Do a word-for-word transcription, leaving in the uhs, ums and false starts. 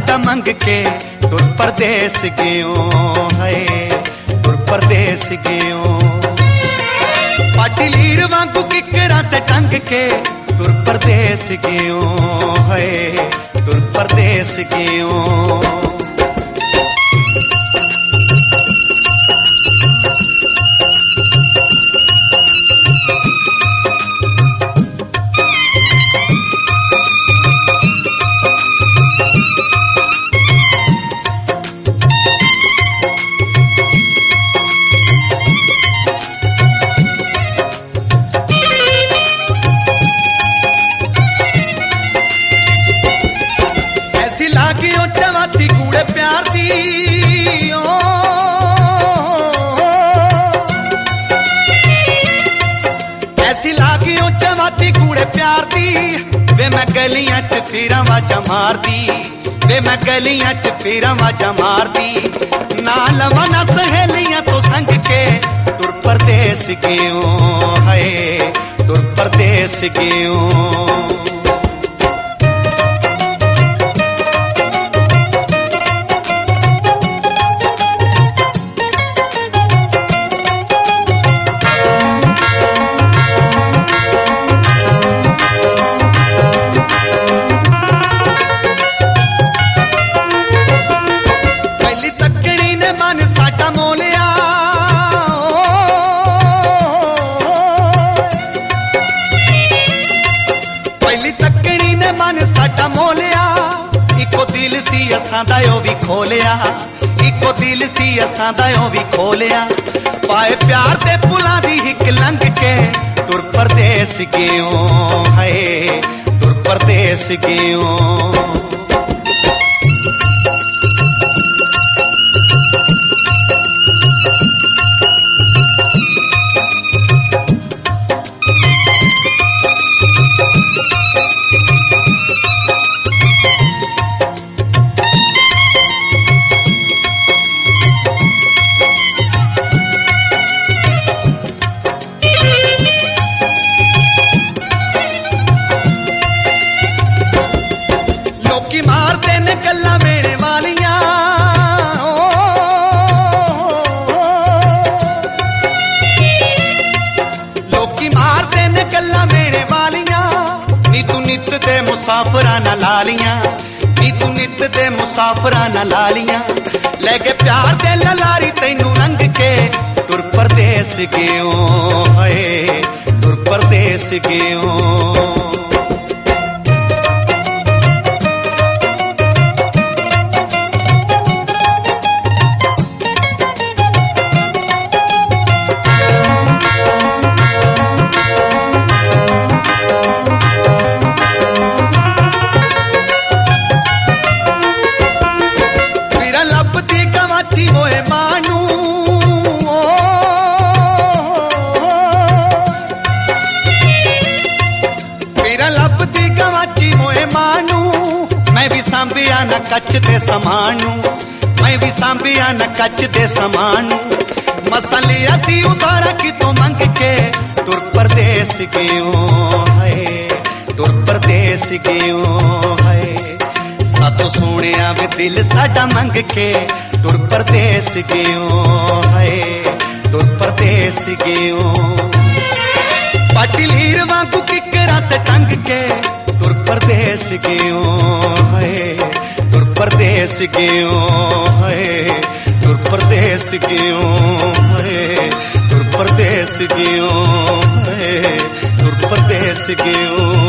साडा मंग के तुर परदेस गयो है, तुर परदेस गयो। पाटी लीर वांगू किकरा ते टंग के तुर परदेस गयो है, तुर परदेस गयो। प्यार दी ओ, ऐसी लागी ओ चवाती कूड़े प्यार दी। वे मैं गलियां च फिरा वाजा मार दी, वे मैं गलियां च फिरा वाजा मार दी। ना लवा ना सहेलियां तो संग के तुर परदेस गयो है, तुर परदेस गयो। असां दा ओ भी खोलिया, इको दिल सी असां दा ओ भी खोलिया। पाए प्यार दे पुलां दी हिक लंघ के तुर परदेस गयो है, तुर परदेस गयो। मुसाफरा न लालियां नी तू नित दे मुसाफरा न लालियां, लेके प्यार दे ललारी तैनू रंग के तुर परदेस गयो है, तुर परदेस गयो। सांभिया न कच दे समानू, मैं भी सांभिया न कच दे समानू। मसलिया सी उधारा की तो मंग के तुर परदेस गयो है, तुर परदेस गयो है। सातो सोनिया वे दिल साडा मंग के तुर परदेस गयो है, तुर परदेस गयो। पाटी लीर वांगू किकरा ते टंग के तुर परदेस गयो है, तुर परदेस गयो है, तुर परदेस गयो है, तुर परदेस गयो है, तुर परदेस गयो।